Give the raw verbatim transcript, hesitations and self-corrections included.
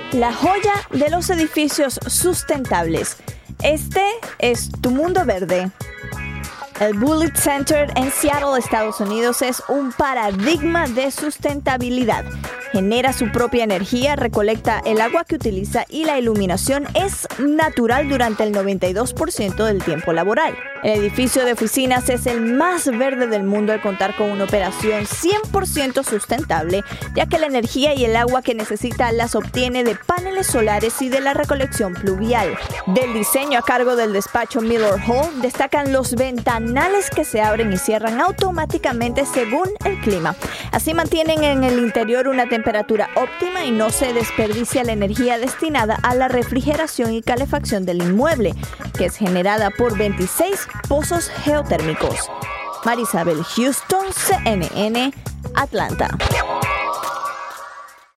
La joya de los edificios sustentables. Este es tu mundo verde. El Bullitt Center en Seattle, Estados Unidos, es un paradigma de sustentabilidad. Genera su propia energía, recolecta el agua que utiliza y la iluminación es natural durante el noventa y dos por ciento del tiempo laboral. El edificio de oficinas es el más verde del mundo al contar con una operación cien por ciento sustentable, ya que la energía y el agua que necesita las obtiene de paneles solares y de la recolección pluvial. Del diseño a cargo del despacho Miller Hall destacan los ventanales que se abren y cierran automáticamente según el clima. Así mantienen en el interior una temperatura óptima y no se desperdicia la energía destinada a la refrigeración y calefacción del inmueble, que es generada por veintiséis pozos geotérmicos. Marisabel Houston, C N N, Atlanta.